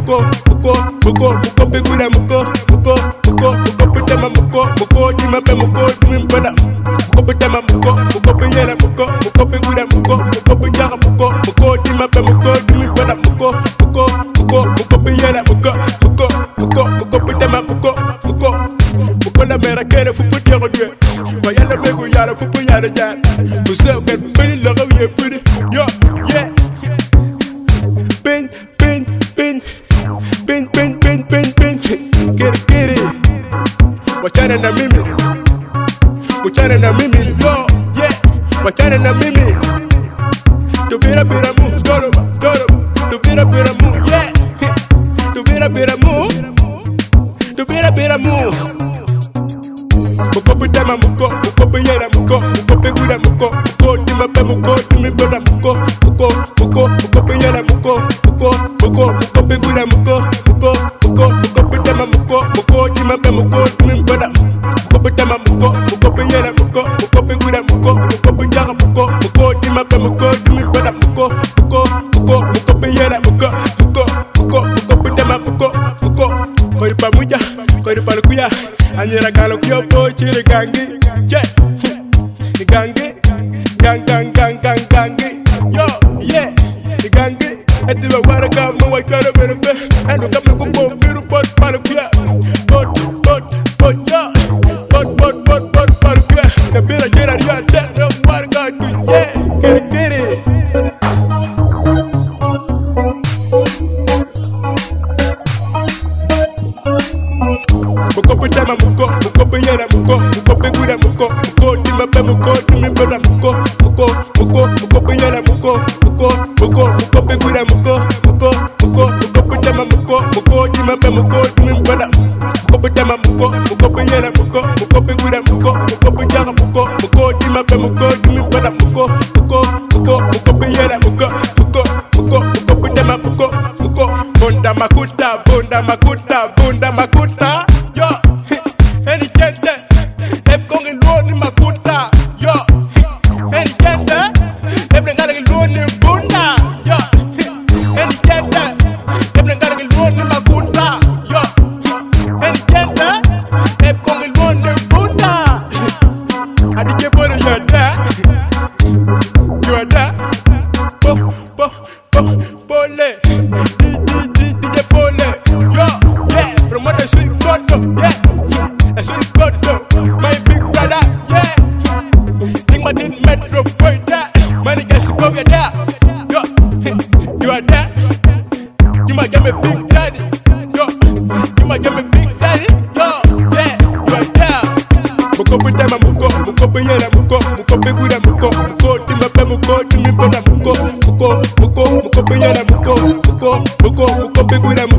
muko bigura muko pitama muko dima pe muko dimpada muko pitama muko biyera muko bigura muko bijara muko dima pe muko dimpada muko biyera muko pitama muko la mera kere fu pitero dwe ba yalla mego yara fu yara ja bu sew ken pe la gawiye pudi yo yeah Get it. Wachana na mimi, yo, yeah. Wachana na mimi. Tubira mu, doroba. Tubira mu, yeah. Tubira mu. Muko pitama muko biyera muko bigura muko dima pe muko dimi bada muko biyera muko bigura muko pitama muko dima pe muko dimi bada muko pitama muko biyera muko bigura muko bijara muko dima pe muko dimi bada muko biyera muko pitama muko koi pamuja koi palukuya anyera galo kyo po chire gangi yeah gangi yo yeah gangi etiwa waraka mo wa kare berbe anu kam ko ko biru pot palukuya pot yo pot palukuya kabira jera ria de warga yeah get it muko pitama muko biyera muko bigura muko dima pe muko dimi bada muko biyera muko bigura muko pitama muko dima pe muko dimi bada muko pitama muko biyera muko bigura muko bijara muko dima pe muko dimi bada muko biyera muko pitama muko bunda makuta yo any gente ep con el luone makuta yo any gente ep nengara el luone bunda yo any gente ep nengara el luone makuta yo any gente ep con el luone bunda adike bolo you are there pole DJ pole yo yeah promote sweet godo yeah sweet godo my big brother yeah think my did metro boy there money gets go over there yo you are there you might get me big daddy yo you might get me big daddy yo yeah you are there muko pitama muko biyera muko bigura muko dima pe muko dimi bada muko biyera muko bigura muko